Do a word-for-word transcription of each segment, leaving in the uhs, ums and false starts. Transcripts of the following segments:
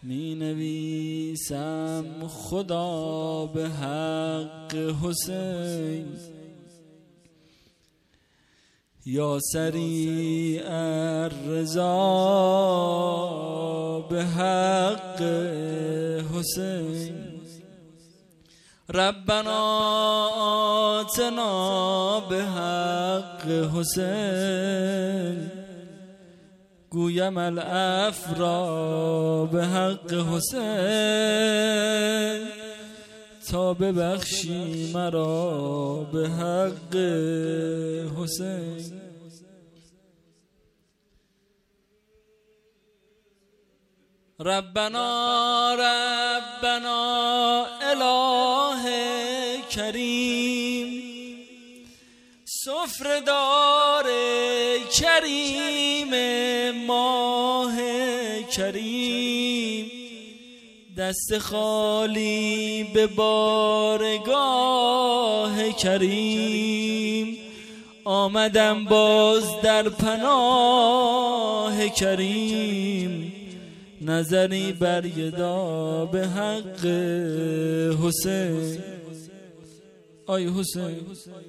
می نویسم خدا به حق حسین، یا سریع الرضا به حق حسین. ربنا آتنا به حق حسین، گویم الافرا به حق حسین، تا ببخشی مرا به حق حسین. ربنا ربنا اله کریم، سفره‌دار کریم ماه کریم، دست خالی به بارگاه کریم، آمدم باز در پناه کریم، نظری برگدا به حق حسین. آی حسین،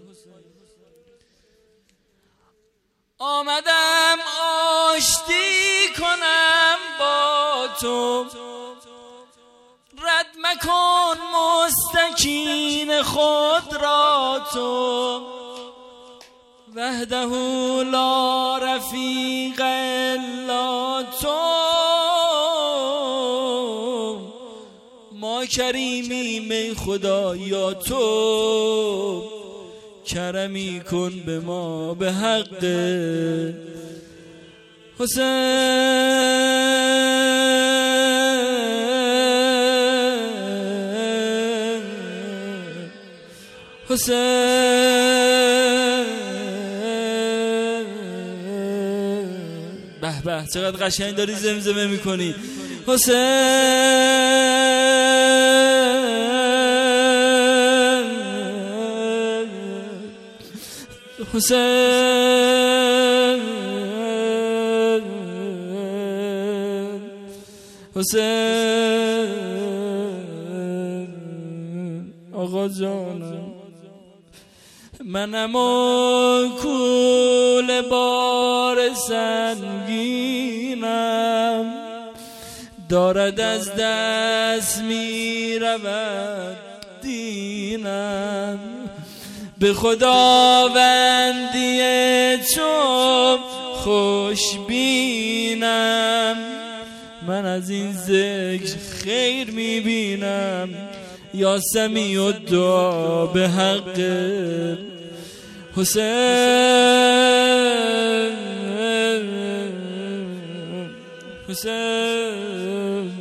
آمدم آشتی کنم با تو، رد مکن مستکین خود را تو، وحده لا رفیق الا تو، ما کریمیم ای خدا یا تو، کرمی کن به ما به حق حسین. حسین به به، چقدر قشنگ داری زمزمه میکنی. حسین حسین حسین آقا جانم، منم و کول بار سنگینم، دارد از دست می رود دینم، به خداوندی چون خوش بینم، من از این ذکر خیر می بینم، یا سمیع الدعا به حق حسین. حسین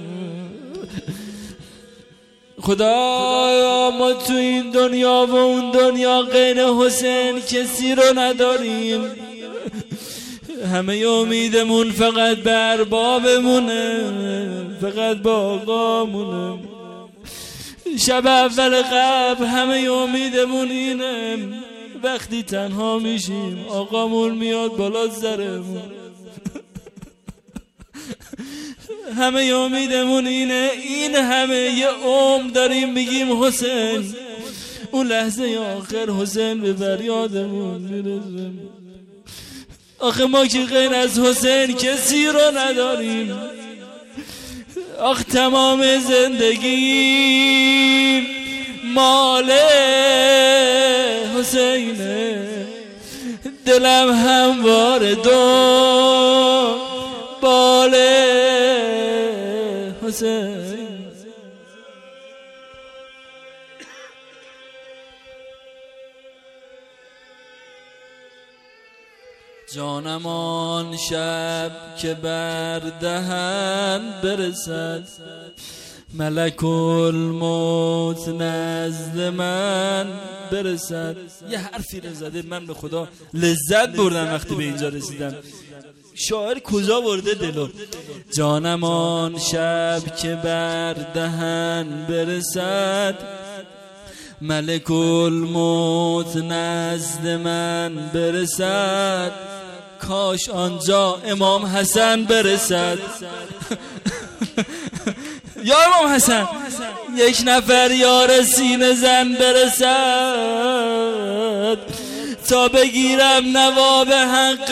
خدایا ما تو این دنیا و اون دنیا غیر حسین کسی رو نداریم، همه امیدمون فقط به اربابمونه، فقط با آقامونه. شب اول قبل همه امیدمون اینه، وقتی تنها میشیم آقامون میاد بالا سرمون. همه امیدمون اینه، این همه یه عمر داریم میگیم حسین، اون لحظه آخر حسین به فریادمون میرسه. آخه ما که غیر از حسین کسی رو نداریم، آخ تمام زندگی مال حسینه، دلم هموار دو بال حسین. جانم آن شب که بر دهن برسد، ملک الموت نزد من برسد. یه حرفی رو زده من به خدا لذت بردم وقتی به اینجا رسیدم. شاعر کجا برده دلو؟ جانم آن شب که بر دهن برسد، ملک الموت نزد من برسد، کاش آنجا امام حسن برسد. یا امام حسن یک نفر یار سینه زن برسد تا بگیرم نواب حق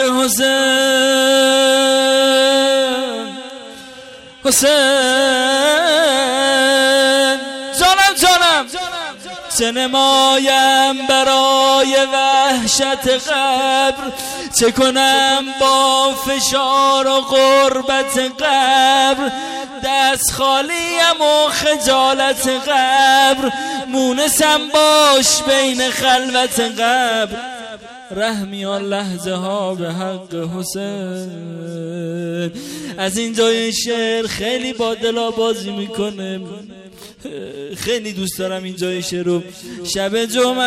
حسین. حسین جانم جانم چه نمایم برای وحشت قبر، چه کنم با فشار و غربت قبر، دست خالیم و خجالت قبر، مونسم باش بین خلوت قبر، رحمی آن لحظه ها به حق حسین. از اینجای شعر خیلی با دلا بازی میکنه، خیلی دوست دارم اینجای شعر رو. شب جمعه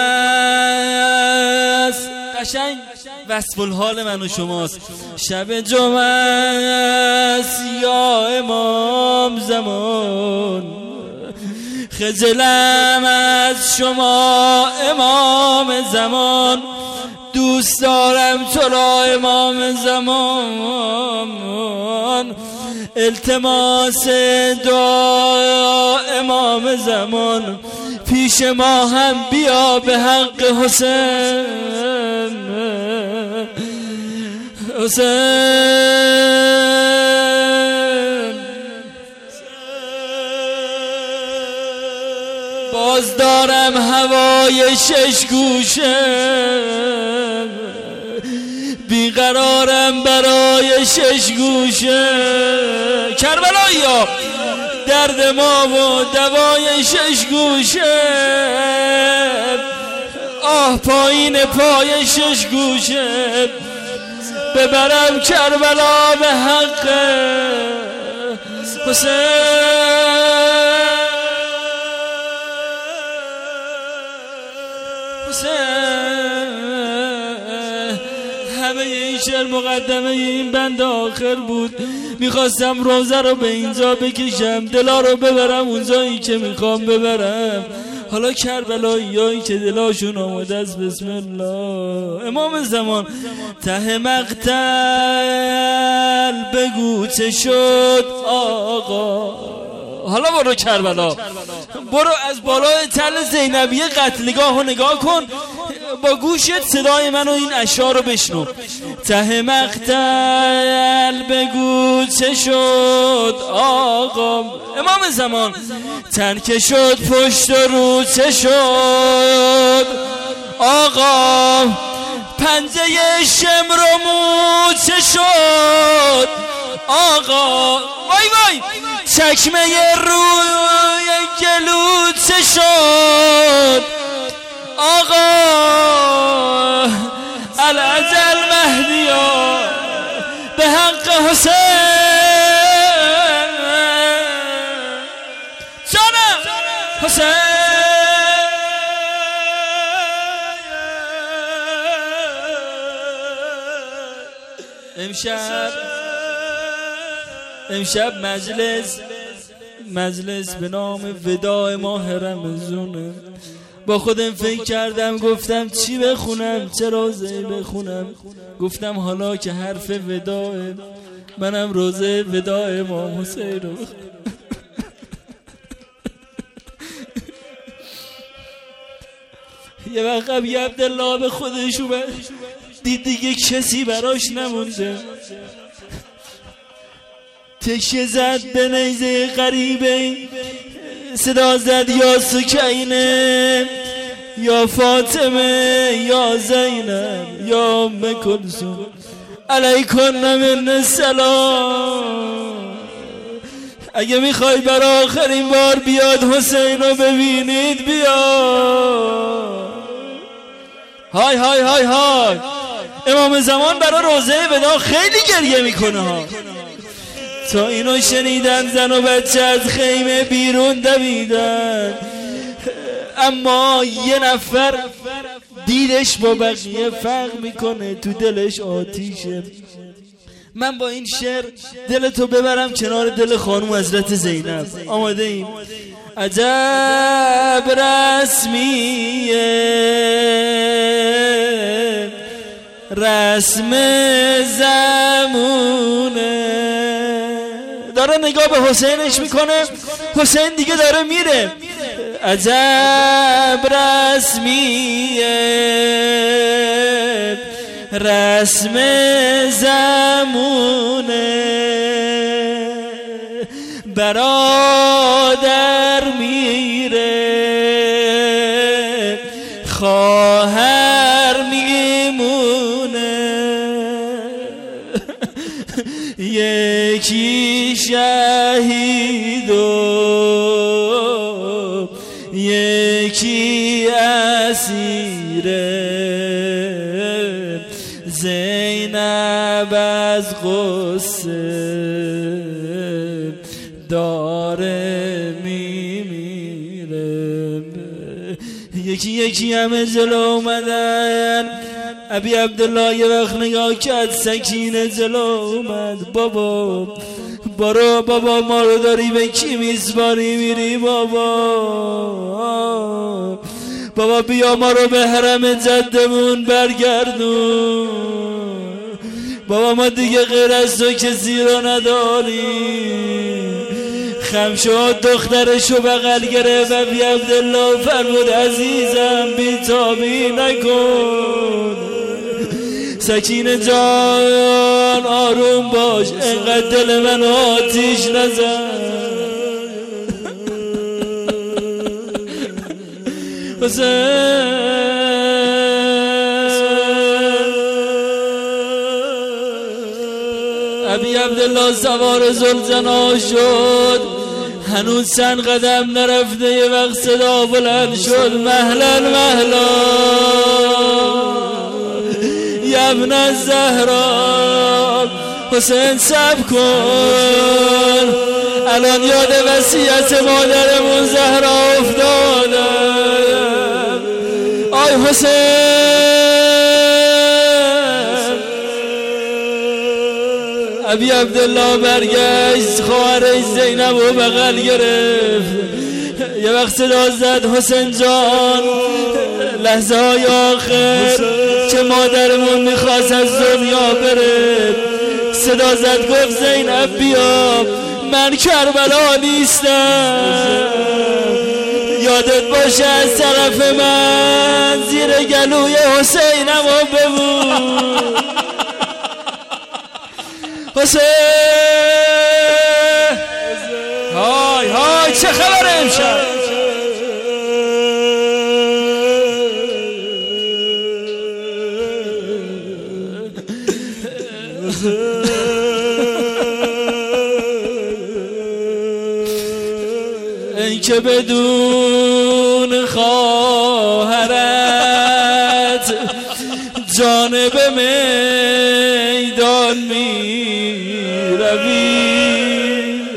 است، قشنگ وصف الحال من و شماست. شب جمعه است یا امام زمان، خجلم از شما امام زمان، دوست دارم تو را امام زمان، التماس دعا امام زمان، پیش ما هم بیا به حق حسین. حسین باز دارم هوای شش گوشه، بیقرارم برای شش گوشه. کربلایی ها درد ما و دوای شش گوشه، آه پایین پای شش گوشه، ببرم کربلا به حق حسین. همه این شعر مقدمه این بند آخر بود. میخواستم روزه رو به اینجا بکشم، دلا رو ببرم اونجایی که میخوام ببرم. حالا کربلایی هایی که دلاشون آمده از بسم الله. امام زمان ته مقتل بگو چه شد آقا. حالا برو کربلا، برو از بالای تل زینبیه قتلگاه رو نگاه کن، با گوشت صدای من و این اشعار رو بشنو. ته مقتل بگو چه شد آقا. امام زمان تن که شد پشت رو چه شد آقا. پنجه شمر و مو چه شد آقا. وای وای چکمه روی گلو چه شد آقا. العجل مهدیا به حق حسین. جانم حسین امشب امشب مجلس مجلس به نام وداع ماه رمضانه. با خودم فکر کردم، گفتم چی بخونم، چه روزه بخونم. گفتم حالا که حرف وداع، منم روزه وداع امام حسین رو. یه وقت ابی عبدالله به خودش اومد، دید دیگه کسی براش نمونده، تکیه زد به نیزه غریبه، صدا زد یا سکینه یا فاطمه یا زینب یا ام کلثوم علیکن من السلام. اگه میخوای بر آخرین بار بیاد حسین رو ببینید بیاد. های های های های. امام زمان برای روزه ودا خیلی گریه میکنه ها. تا اینو شنیدن زن و بچه از خیمه بیرون دویدن، اما یه نفر دیدش با بقیه فرق میکنه، تو دلش آتیشه. من با این شعر دلتو ببرم کنار دل خانم حضرت زینب. آماده ایم؟ عجب رسمیه رسم زمونه. داره نگاه به حسینش میکنه. حسین دیگه داره میره. عجب رسمیه رسم زمونه برادر میره خواهر میمونه یکی شهید و یکی اسیره زینب از غصه داره میمیره. یکی یکی همه جلو اومدن. ابی عبدالله یه وقت نگاه کرد، سکینه جلو اومد. بابا برو بابا، ما رو داری به کی میسپاری میری بابا؟ بابا بیا ما رو به حرم جدمون برگردون. بابا ما دیگه غیر از تو کسی رو نداریم. خم شد دخترشو بغل گرفت. ابی عبدالله فرمود عزیزم بیتابی نکن، سکینه جان آروم باش، انقدر دل من آتیش نزن. حسین ابی عبدالله سوار زلجنا شد، هنوز چند قدم نرفته یه وقت صدا بلند شد، مهلا مهلا یا ابن الزهرا. حسین صبر کن، الان یاد وصیت مادرمون زهرا افتادم. آی حسین. ابی عبدالله برگشت، خواهرش زینب و بغل گرفت. یه وقت صدا زد حسین جان، لحظه های آخر که مادرمون میخواست از دنیا بره. صدا زد گفت زینب بیا، من کربلا نیستم، یادت باشه از طرف من زیر گلوی حسینم و ببون. حسین های های چه خبره امشب؟ این که بدون خواهرت جانب میدان می روی،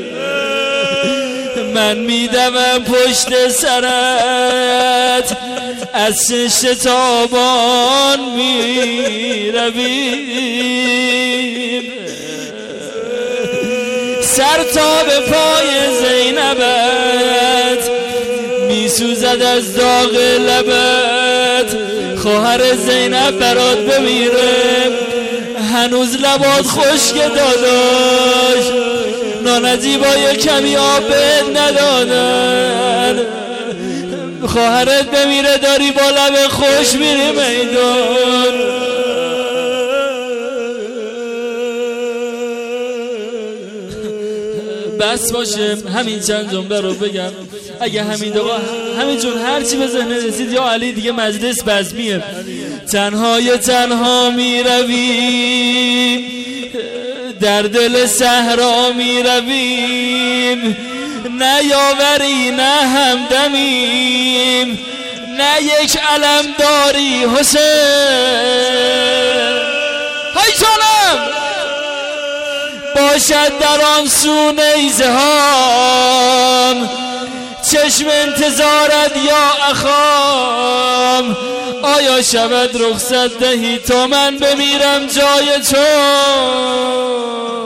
من میدمم پشت سرت از شش تابان می رویم، سر تا به پای زینبت میسوزد از داغ لبت. خواهر زینب برات بمیره، هنوز لبات خشک داداش، نانجیبای کمی آب ندادن. خواهرت بمیره داری با لب خوش میری میدان. بس باشه همین چند جمله رو بگم. اگه همین دقیقا همین جون هرچی به ذهن رسید یا علی دیگه مجلس بزمیه. تنهای تنها می رویم، در دل صحرا می رویم، نه یاوری نه همدمیم، نه یک علم داری حسین. های جانم باشد در آن سو نیزه هام، چشم انتظارت یا اخام. آیا شود رخصت دهی تا من بمیرم جای تو؟